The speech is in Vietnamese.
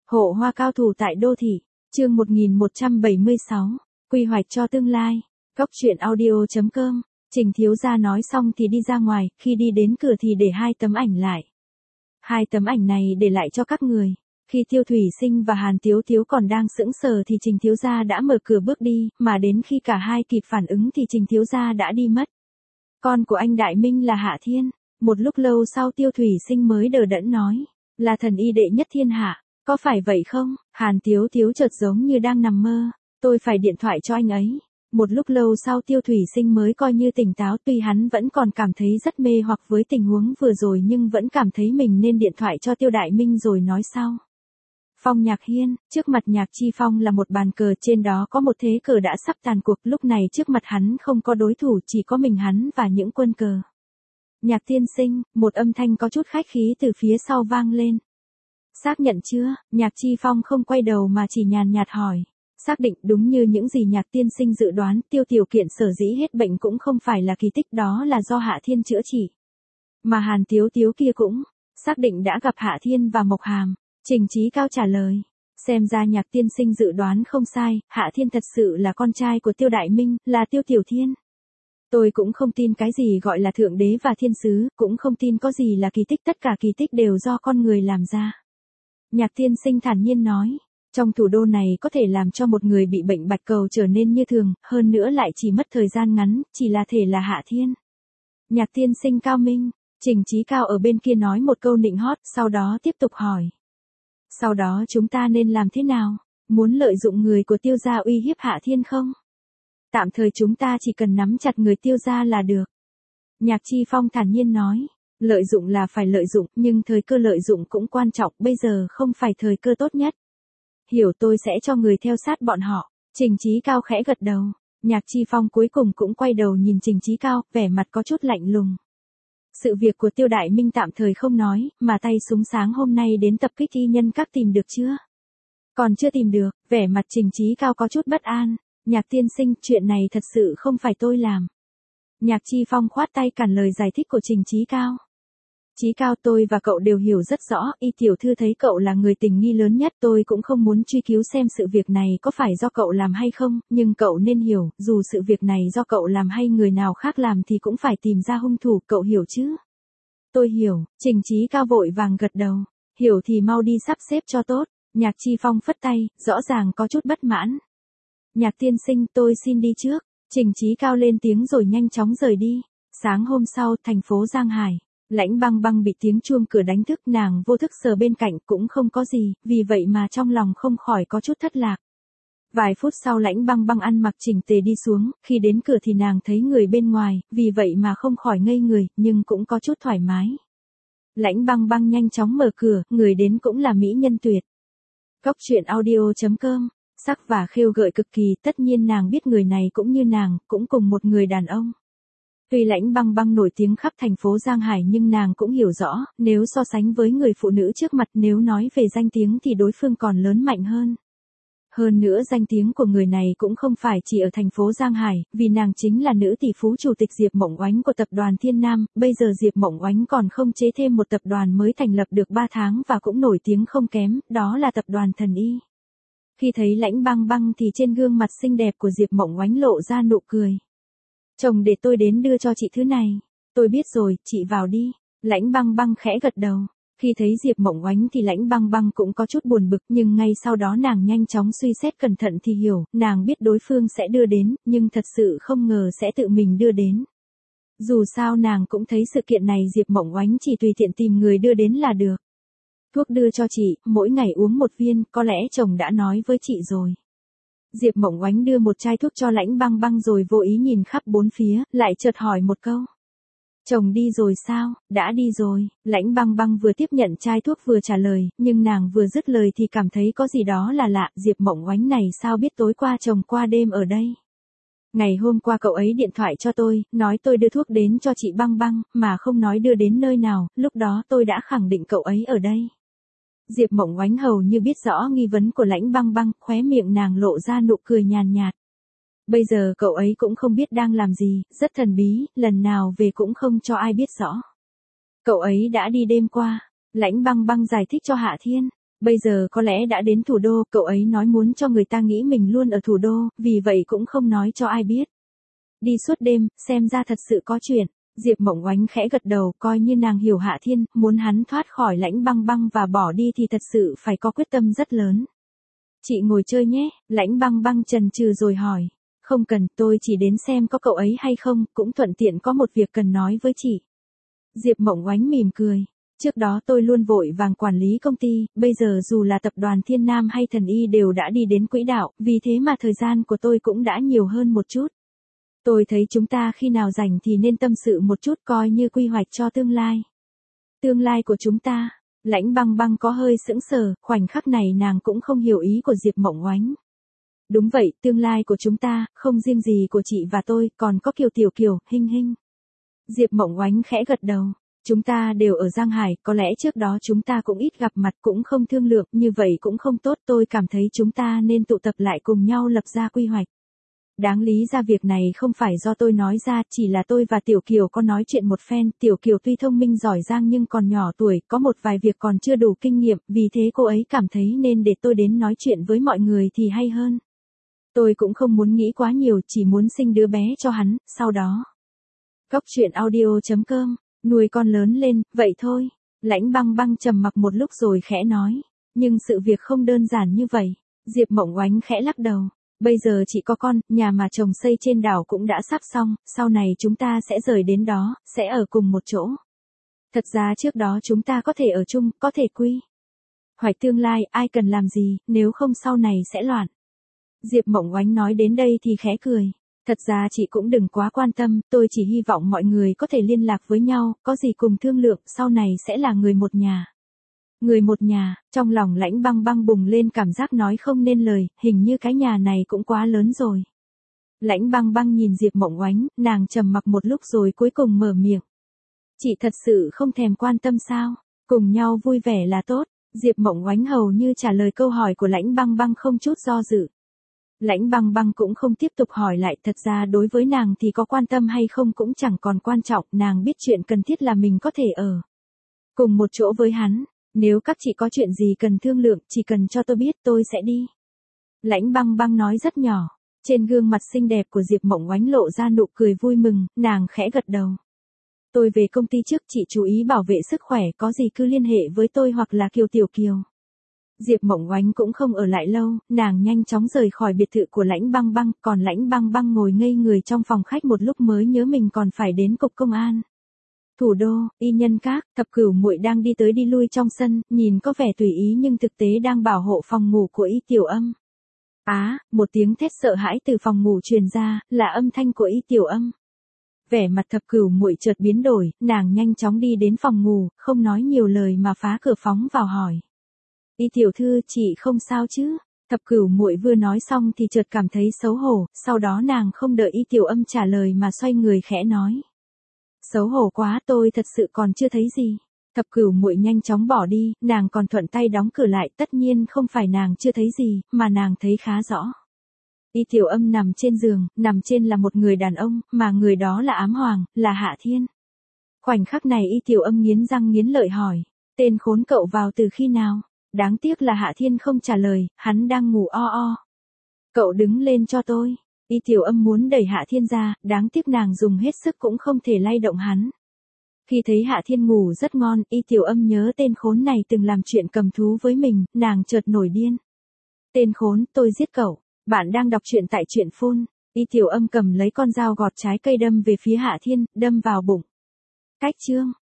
Hộ hoa cao thủ tại đô thị, chương 1176, quy hoạch cho tương lai. Góc truyện audio.com. Trình thiếu gia nói xong thì đi ra ngoài, khi đi đến cửa thì để 2 tấm ảnh lại. 2 tấm ảnh này để lại cho các người. Khi Tiêu Thủy Sinh và Hàn Tiếu Tiếu còn đang sững sờ thì Trình thiếu gia đã mở cửa bước đi, mà đến khi cả hai kịp phản ứng thì Trình thiếu gia đã đi mất. Con của anh Đại Minh là Hạ Thiên. Một lúc lâu sau Tiêu Thủy Sinh mới đờ đẫn nói, là thần y đệ nhất thiên hạ, có phải vậy không? Hàn Tiếu Tiếu chợt giống như đang nằm mơ, tôi phải điện thoại cho anh ấy. Một lúc lâu sau Tiêu Thủy Sinh mới coi như tỉnh táo, tuy hắn vẫn còn cảm thấy rất mê hoặc với tình huống vừa rồi nhưng vẫn cảm thấy mình nên điện thoại cho Tiêu Đại Minh rồi nói sau. Phong Nhạc Hiên, trước mặt Nhạc Chi Phong là một bàn cờ, trên đó có một thế cờ đã sắp tàn cuộc, lúc này trước mặt hắn không có đối thủ, chỉ có mình hắn và những quân cờ. Nhạc tiên sinh, một âm thanh có chút khách khí từ phía sau vang lên. Xác nhận chưa? Nhạc Chi Phong không quay đầu mà chỉ nhàn nhạt hỏi. Xác định, đúng như những gì Nhạc tiên sinh dự đoán, Tiêu Tiểu Kiện sở dĩ hết bệnh cũng không phải là kỳ tích, đó là do Hạ Thiên chữa trị. Mà Hàn Tiếu Tiếu kia cũng xác định đã gặp Hạ Thiên và Mộc Hàm. Trình Chí Cao trả lời. Xem ra Nhạc tiên sinh dự đoán không sai, Hạ Thiên thật sự là con trai của Tiêu Đại Minh, là Tiêu Tiểu Thiên. Tôi cũng không tin cái gì gọi là thượng đế và thiên sứ, cũng không tin có gì là kỳ tích, tất cả kỳ tích đều do con người làm ra. Nhạc tiên sinh thản nhiên nói, trong thủ đô này có thể làm cho một người bị bệnh bạch cầu trở nên như thường, hơn nữa lại chỉ mất thời gian ngắn, chỉ là thể là Hạ Thiên. Nhạc tiên sinh cao minh. Trình Chí Cao ở bên kia nói một câu nịnh hót, sau đó tiếp tục hỏi. Sau đó chúng ta nên làm thế nào? Muốn lợi dụng người của Tiêu gia uy hiếp Hạ Thiên không? Tạm thời chúng ta chỉ cần nắm chặt người Tiêu gia là được. Nhạc Chi Phong thản nhiên nói. Lợi dụng là phải lợi dụng, nhưng thời cơ lợi dụng cũng quan trọng, bây giờ không phải thời cơ tốt nhất. Hiểu, tôi sẽ cho người theo sát bọn họ. Trình Chí Cao khẽ gật đầu. Nhạc Chi Phong cuối cùng cũng quay đầu nhìn Trình Chí Cao, vẻ mặt có chút lạnh lùng. Sự việc của Tiêu Đại Minh tạm thời không nói, mà tay súng sáng hôm nay đến tập kích y nhân các tìm được chưa? Còn chưa tìm được, vẻ mặt Trình Chí Cao có chút bất an. Nhạc tiên sinh, chuyện này thật sự không phải tôi làm. Nhạc Chi Phong khoát tay cản lời giải thích của Trình Chí Cao. Chí Cao, tôi và cậu đều hiểu rất rõ, y tiểu thư thấy cậu là người tình nghi lớn nhất, tôi cũng không muốn truy cứu xem sự việc này có phải do cậu làm hay không, nhưng cậu nên hiểu, dù sự việc này do cậu làm hay người nào khác làm thì cũng phải tìm ra hung thủ, cậu hiểu chứ? Tôi hiểu. Trình Chí Cao vội vàng gật đầu. Hiểu thì mau đi sắp xếp cho tốt. Nhạc Chi Phong phất tay, rõ ràng có chút bất mãn. Nhạc tiên sinh, tôi xin đi trước. Trình Chí Cao lên tiếng rồi nhanh chóng rời đi. Sáng hôm sau, thành phố Giang Hải. Lãnh Băng Băng bị tiếng chuông cửa đánh thức, nàng vô thức sờ bên cạnh cũng không có gì, vì vậy mà trong lòng không khỏi có chút thất lạc. Vài phút sau Lãnh Băng Băng ăn mặc chỉnh tề đi xuống, khi đến cửa thì nàng thấy người bên ngoài, vì vậy mà không khỏi ngây người, nhưng cũng có chút thoải mái. Lãnh Băng Băng nhanh chóng mở cửa, người đến cũng là mỹ nhân tuyệt. Góc truyện audio.com, sắc và khêu gợi cực kỳ, tất nhiên nàng biết người này cũng như nàng, cũng cùng một người đàn ông. Tuy Lãnh Băng Băng nổi tiếng khắp thành phố Giang Hải nhưng nàng cũng hiểu rõ, nếu so sánh với người phụ nữ trước mặt, nếu nói về danh tiếng thì đối phương còn lớn mạnh hơn. Hơn nữa danh tiếng của người này cũng không phải chỉ ở thành phố Giang Hải, vì nàng chính là nữ tỷ phú chủ tịch Diệp Mộng Oánh của tập đoàn Thiên Nam, bây giờ Diệp Mộng Oánh còn không chế thêm một tập đoàn mới thành lập được 3 tháng và cũng nổi tiếng không kém, đó là tập đoàn Thần Y. Khi thấy Lãnh Băng Băng thì trên gương mặt xinh đẹp của Diệp Mộng Oánh lộ ra nụ cười. Chồng để tôi đến đưa cho chị thứ này. Tôi biết rồi, chị vào đi. Lãnh Băng Băng khẽ gật đầu. Khi thấy Diệp Mộng Oánh thì Lãnh Băng Băng cũng có chút buồn bực, nhưng ngay sau đó nàng nhanh chóng suy xét cẩn thận thì hiểu, nàng biết đối phương sẽ đưa đến, nhưng thật sự không ngờ sẽ tự mình đưa đến. Dù sao nàng cũng thấy sự kiện này Diệp Mộng Oánh chỉ tùy tiện tìm người đưa đến là được. Thuốc đưa cho chị, mỗi ngày uống 1 viên, có lẽ chồng đã nói với chị rồi. Diệp Mộng Oánh đưa một chai thuốc cho Lãnh Băng Băng rồi vô ý nhìn khắp bốn phía, lại chợt hỏi một câu. Chồng đi rồi sao? Đã đi rồi. Lãnh Băng Băng vừa tiếp nhận chai thuốc vừa trả lời, nhưng nàng vừa dứt lời thì cảm thấy có gì đó là lạ, Diệp Mộng Oánh này sao biết tối qua chồng qua đêm ở đây? Ngày hôm qua cậu ấy điện thoại cho tôi, nói tôi đưa thuốc đến cho chị Băng Băng, mà không nói đưa đến nơi nào, lúc đó tôi đã khẳng định cậu ấy ở đây. Diệp Mộng Oánh hầu như biết rõ nghi vấn của Lãnh Băng Băng, khóe miệng nàng lộ ra nụ cười nhàn nhạt. Bây giờ cậu ấy cũng không biết đang làm gì, rất thần bí, lần nào về cũng không cho ai biết rõ. Cậu ấy đã đi đêm qua. Lãnh Băng Băng giải thích cho Hạ Thiên. Bây giờ có lẽ đã đến thủ đô, cậu ấy nói muốn cho người ta nghĩ mình luôn ở thủ đô, vì vậy cũng không nói cho ai biết. Đi suốt đêm, xem ra thật sự có chuyện. Diệp Mộng Oánh khẽ gật đầu, coi như nàng hiểu Hạ Thiên, muốn hắn thoát khỏi Lãnh Băng Băng và bỏ đi thì thật sự phải có quyết tâm rất lớn. Chị ngồi chơi nhé, Lãnh Băng Băng chần chừ rồi hỏi. Không cần, tôi chỉ đến xem có cậu ấy hay không, cũng thuận tiện có một việc cần nói với chị. Diệp Mộng Oánh mỉm cười. Trước đó tôi luôn vội vàng quản lý công ty, bây giờ dù là tập đoàn Thiên Nam hay Thần Y đều đã đi đến quỹ đạo, vì thế mà thời gian của tôi cũng đã nhiều hơn một chút. Tôi thấy chúng ta khi nào rảnh thì nên tâm sự một chút coi như quy hoạch cho tương lai. Tương lai của chúng ta, Lãnh Băng Băng có hơi sững sờ, khoảnh khắc này nàng cũng không hiểu ý của Diệp Mộng Oánh. Đúng vậy, tương lai của chúng ta, không riêng gì của chị và tôi, còn có Kiều Tiểu Kiều, Hinh Hinh. Diệp Mộng Oánh khẽ gật đầu. Chúng ta đều ở Giang Hải, có lẽ trước đó chúng ta cũng ít gặp mặt cũng không thương lượng, như vậy cũng không tốt, tôi cảm thấy chúng ta nên tụ tập lại cùng nhau lập ra quy hoạch. Đáng lý ra việc này không phải do tôi nói ra, chỉ là tôi và Tiểu Kiều có nói chuyện một phen, Tiểu Kiều tuy thông minh giỏi giang nhưng còn nhỏ tuổi, có một vài việc còn chưa đủ kinh nghiệm, vì thế cô ấy cảm thấy nên để tôi đến nói chuyện với mọi người thì hay hơn. Tôi cũng không muốn nghĩ quá nhiều, chỉ muốn sinh đứa bé cho hắn, sau đó. Cóc truyện audio.com, nuôi con lớn lên, vậy thôi. Lãnh Băng Băng trầm mặc một lúc rồi khẽ nói. Nhưng sự việc không đơn giản như vậy. Diệp Mộng Oánh khẽ lắc đầu. Bây giờ chỉ có con, nhà mà chồng xây trên đảo cũng đã sắp xong, sau này chúng ta sẽ rời đến đó, sẽ ở cùng một chỗ. Thật ra trước đó chúng ta có thể ở chung, có thể quy hoạch tương lai, ai cần làm gì, nếu không sau này sẽ loạn. Diệp Mộng Oánh nói đến đây thì khẽ cười. Thật ra chị cũng đừng quá quan tâm, tôi chỉ hy vọng mọi người có thể liên lạc với nhau, có gì cùng thương lượng, sau này sẽ là người một nhà. Người một nhà, trong lòng Lãnh Băng Băng bùng lên cảm giác nói không nên lời, hình như cái nhà này cũng quá lớn rồi. Lãnh Băng Băng nhìn Diệp Mộng Oánh, nàng trầm mặc một lúc rồi cuối cùng mở miệng. Chị thật sự không thèm quan tâm sao, cùng nhau vui vẻ là tốt. Diệp Mộng Oánh hầu như trả lời câu hỏi của Lãnh Băng Băng không chút do dự. Lãnh Băng Băng cũng không tiếp tục hỏi lại, thật ra đối với nàng thì có quan tâm hay không cũng chẳng còn quan trọng, nàng biết chuyện cần thiết là mình có thể ở cùng một chỗ với hắn. Nếu các chị có chuyện gì cần thương lượng, chỉ cần cho tôi biết tôi sẽ đi. Lãnh Băng Băng nói rất nhỏ. Trên gương mặt xinh đẹp của Diệp Mộng Oánh lộ ra nụ cười vui mừng, nàng khẽ gật đầu. Tôi về công ty trước, chị chú ý bảo vệ sức khỏe, có gì cứ liên hệ với tôi hoặc là Kiều Tiểu Kiều. Diệp Mộng Oánh cũng không ở lại lâu, nàng nhanh chóng rời khỏi biệt thự của Lãnh Băng Băng, còn Lãnh Băng Băng ngồi ngây người trong phòng khách một lúc mới nhớ mình còn phải đến cục công an. Thủ đô, Y Nhân Các, Thập Cửu Muội đang đi tới đi lui trong sân, nhìn có vẻ tùy ý nhưng thực tế đang bảo hộ phòng ngủ của Y Tiểu Âm. Một tiếng thét sợ hãi từ phòng ngủ truyền ra, là âm thanh của Y Tiểu Âm. Vẻ mặt Thập Cửu Muội chợt biến đổi, nàng nhanh chóng đi đến phòng ngủ, không nói nhiều lời mà phá cửa phóng vào hỏi. Y tiểu thư, chị không sao chứ? Thập Cửu Muội vừa nói xong thì chợt cảm thấy xấu hổ, sau đó nàng không đợi Y Tiểu Âm trả lời mà xoay người khẽ nói. Xấu hổ quá, tôi thật sự còn chưa thấy gì. Thập Cửu Muội nhanh chóng bỏ đi, nàng còn thuận tay đóng cửa lại, tất nhiên không phải nàng chưa thấy gì, mà nàng thấy khá rõ. Y Tiểu Âm nằm trên giường, nằm trên là một người đàn ông, mà người đó là Ám Hoàng, là Hạ Thiên. Khoảnh khắc này Y Tiểu Âm nghiến răng nghiến lợi hỏi, tên khốn cậu vào từ khi nào? Đáng tiếc là Hạ Thiên không trả lời, hắn đang ngủ o o. Cậu đứng lên cho tôi. Y Tiểu Âm muốn đẩy Hạ Thiên ra, đáng tiếc nàng dùng hết sức cũng không thể lay động hắn. Khi thấy Hạ Thiên ngủ rất ngon, Y Tiểu Âm nhớ tên khốn này từng làm chuyện cầm thú với mình, nàng chợt nổi điên. Tên khốn, tôi giết cậu. Bạn đang đọc truyện tại truyện phone. Y Tiểu Âm cầm lấy con dao gọt trái cây đâm về phía Hạ Thiên, đâm vào bụng. Cách chương.